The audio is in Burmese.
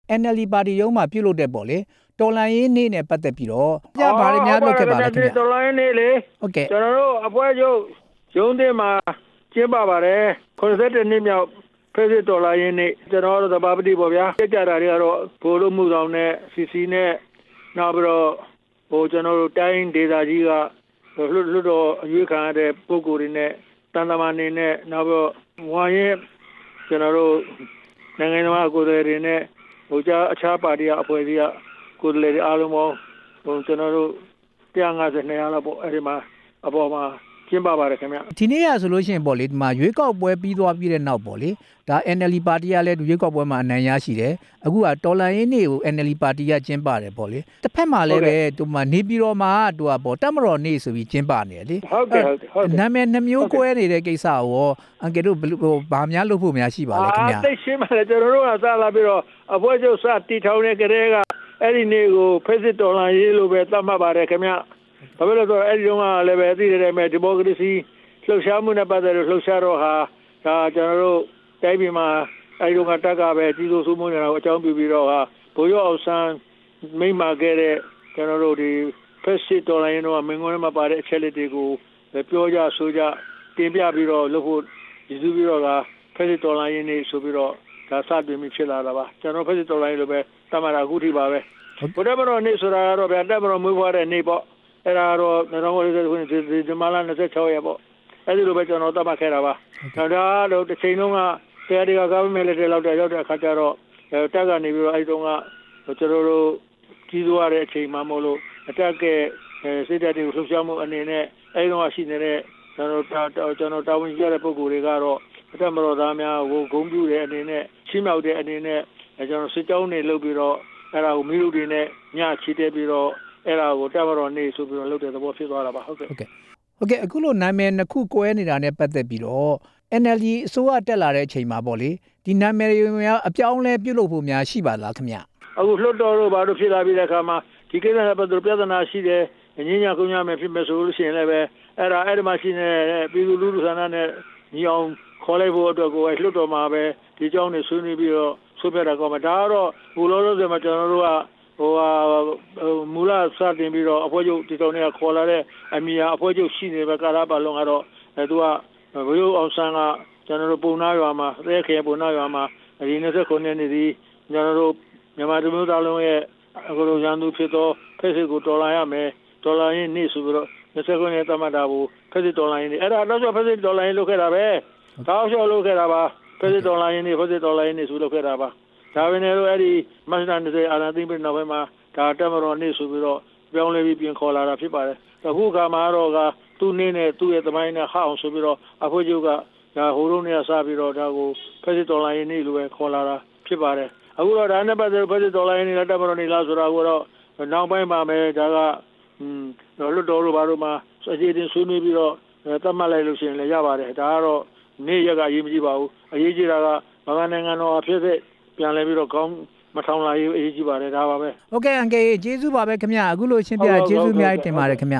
NLD ပါတီရုံးမှာပြုလုပ်တဲ့ပေါ့လေတော်လှန်ရေးနေ့နဲ့ပတ်သက်ပြီးတော့ကြပါရများလုပ်ခဲ့ပါလားခင်ဗျာတော်လှန်ရေးနေ့လေဟုတ်ကဲ့ကျွန်တော်တို့အဖွဲ့ချုပ်ရုံးတင်မှာကျင်းပပါတယ်82နှစ်မြောက်ဖေစစ်တော်လှန်ရေးနေ့ကျွန်တော်တို့သဘာပတိပေါ့ဗျာကြတာတွေကတော့ဘိုလ်လို့မှုဆောင်နဲ့ CC နဲ့နောက်ပြီးတော့ကျွန်တော်တို့တိုင်းဒေသကြီးကလွတ်တော်အရွေးခံရတဲ့ပုဂ္ဂိုလ်တွေနဲ့တန်တမာနေနဲ့နောက်ပြီးတော့ဝါရင်ကျွန်တော်တို့နိုင်ငံတော်ကိုယ်စားလှယ်တွေနဲ့အခြားပါတီအဖွဲ့အစည်းကကိုယ်စားလှယ်တွေအားလုံးပေါင်းကျွန်တော်တို့152လောက်ပေါ့အဲ့ဒီမှာအပေါ်မှာကျင်းပပါတယ်ခင်ဗျဒီနေ့ရဆိုလို့ရှိရင်ပေါ့လေဒီမှာရွေးကောက်ပွဲပြီးသွားပြီးတဲ့နောက်ပေါ့လေဒါ NLD ပါတီကလည်းရွေးကောက်ပွဲမှာအနိုင်ရရှိတယ်အခုကတော်လှန်ရေးနေ့ကို NLD ပါတီကကျင်းပတယ်ပေါ့လေတစ်ဖက်မှာလည်းပဲဒီမှာနေပြည်တော်မှာသူကပေါ့တပ်မတော်နေ့ဆိုပြီးကျင်းပနေတယ်လေဟုတ်ကဲ့နာမည်နှမျိုးကွဲနေတဲ့ကိစ္စကိုအန်ကယ်တို့ဘာများလုပ်ဖို့များရှိပါလဲခင်ဗျာသိရှင်းပါလေကျွန်တော်တို့ကစလာပြီးတော့အဖွဲ့ချုပ်စတီထောင်တဲ့ကလေးကအဲ့ဒီနေ့ကိုဖေစစ်တော်လှန်ရေးလို့ပဲသတ်မှတ်ပါတယ်ခင်ဗျဘာဖြစ်လို့ဆိုတော့အဲ့ဒီတုန်းကလည်းပဲသိတယ်မဲ့ဒီမိုကရေစီလှုပ်ရှားမှုနဲ့ပတ်သက်လို့လှုပ်ရှားတော့ဟာဒါကျွန်တော်တို့တိုင်းပြည်မှာအဲ့ဒီတုန်းကတက်ကပဲကြီးစိုးစိုးမိုးနေတာကိုအကြောင်းပြုပြီးတော့ဟာဘိုးရောအောင်ဆန်းမိမ့်မာခဲ့တဲ့ကျွန်တော်တို့ဒီဖက်စစ်တော်လိုင်းတော့မင်းငုံမှာပါတဲ့အချက်လက်တွေကိုပြောကြဆိုကြတင်ပြပြီးတော့လုပ်ဖို့ရည်စူးပြီးတော့ကဖက်စစ်တော်လိုင်းနေဆိုပြီးတော့ဒါစတင်ပြီးဖြစ်လာတာပါကျွန်တော်ဖက်စစ်တော်လိုင်းလိုပဲတမတာအခုထိပါပဲဘုရားမတော်နေ့ဆိုတာကတော့ဗျာတက်မတော်မွေးဖွားတဲ့နေ့ပေါ့အဲ့ဒါတော့2020ခုနှစ်ဒီဇင်ဘာလ26ရက်ပေါ့အဲ့ဒီလိုပဲကျွန်တော်သတ်မှတ်ခဲ့တာပါဒါတော့တစ်ချိန်လုံးကတရားတွေက government လက်ထက်လောက်တော့ရောက်တဲ့အခါကျတော့တက်ကနေပြီးတော့အဲ့တုန်းကကျွန်တော်တို့ကြီးစိုးရတဲ့အချိန်မှမို့လို့အတက်ကစိတ်ဓာတ်တွေကိုလှုပ်ရှားမှုအနေနဲ့အဲ့တုန်းကရှိနေတဲ့ကျွန်တော်တာဝန်ရှိတဲ့ပုဂ္ဂိုလ်တွေကတော့အတက်မတော်သားများကိုဂုဏ်ပြုတဲ့အနေနဲ့ချီးမြှောက်တဲ့အနေနဲ့ကျွန်တော်စစ်ကြောင်းတွေလုပ်ပြီးတော့အဲ့ဒါကိုမိလူတွေနဲ့ညချီတက်ပြီးတော့အဲ့ဒါကိုတက်မတော်နေဆိုပြီးတော့လုပ်တဲ့သဘောဖြစ်သွားတာပါဟုတ်ကဲ့အခုလိုနာမည်နှစ်ခုကွဲနေတာနဲ့ပတ်သက်ပြီးတော့ NLD အစိုးရတက်လာတဲ့အချိန်မှာပေါ့လေဒီနာမည်တွေများအပြောင်းလဲပြုလုပ်ဖို့များရှိပါလားခင်ဗျအခုလွှတ်တော်တို့ဘာလို့ဖြစ်လာပြီးတဲ့အခါမှာဒီကိစ္စနဲ့ပတ်သက်ပြဿနာရှိတယ်ငင်းညာကုန်းညာမယ်ဖြစ်မယ်ဆိုလို့ရှိရင်လည်းပဲအဲ့ဒီမှာရှိနေတဲ့ပြည်သူလူထုဆန္ဒနဲ့ညီအောင်ခေါ်လိုက်ဖို့အတွက်ကိုလွှတ်တော်မှာပဲဒီကြောင်းနေဆွေးနွေးပြီးတော့ဆွေးပြတာကောမှာဒါကတော့ဘူလောလောဆယ်မှာကျွန်တော်တို့ကမူလစတင်ပြီးတော့အဖွဲ့ချုပ်တီတောင်တွေကခေါ်လာတဲ့အမီယာအဖွဲ့ချုပ်ရှိနေပဲကာလပတ်လုံးကတော့သူကဘိုးရိုးအောင်ဆန်းကကျွန်တော်တို့ပုံနာရွာမှာရဲခေပုံနာရွာမှာဒီ29နှစ်နေ့ဒီကျွန်တော်တို့မြန်မာလူမျိုးသားလုံးရဲ့အခုလိုရန်သူဖြစ်သောဖက်စစ်ကိုတော်လှန်ရမယ်တော်လှန်ရေးနေ့ဆိုပြီးတော့29နှစ်တမတာကိုဖက်စစ်တော်လှန်ရေးနေ့အဲ့ဒါတော့ဖက်စစ်တော်လှန်ရေးလုပ်ခဲ့တာပဲတောက်လျှောက်လုပ်ခဲ့တာပါဖက်စစ်တော်လှန်ရေးနေ့ဖက်စစ်တော်လှန်ရေးနေ့ဆိုလုပ်ခဲ့တာပါဒါပဲနဲ့တော့အဲ့ဒီမတ်လ20အာဏာသိမ်းပြီးနောက်ပိုင်းမှာဒါတက်မတော်နေ့ဆိုပြီးတော့ပြောင်းလဲပြီးပြင်ခေါ်လာတာဖြစ်ပါတယ်အခုကမှတော့ကသူ့နေ့နဲ့သူ့ရဲ့သမိုင်းနဲ့ဟအောင်ဆိုပြီးတော့အဖွဲ့ချုပ်ကဒါဟိုတုန်းကစပြီးတော့ဒါကိုဖက်စစ်တော်လှန်ရေးနေ့လိုပဲခေါ်လာတာဖြစ်ပါတယ်အခုတော့ဒါနဲ့ပတ်သက်ဖက်စစ်တော်လှန်ရေးနေ့တက်မတော်နေ့လားဆိုတာကိုတော့နောက်ပိုင်းမှာပဲဒါကလွတ်တော်တို့ဘာလို့မှအခြေအတင်ဆွေးနွေးပြီးတော့သတ်မှတ်လိုက်လို့ရှိရင်လည်းရပါတယ်ဒါကတော့နေ့ရက်ကအရေးမကြီးပါဘူးအရေးကြီးတာကမြန်မာနိုင်ငံတော်အဖြစ်ပြန်လဲပြီးတော့ကောင်းမထောင်လာရေးအရေးကြီးပါတယ်ဒါပါပဲဟုတ်ကဲ့အန်ကယ်ကျေးဇူးပါပဲခင်ဗျအခုလိုရှင်းပြကျေးဇူးအများကြီးတင်ပါတယ်ခင်ဗျ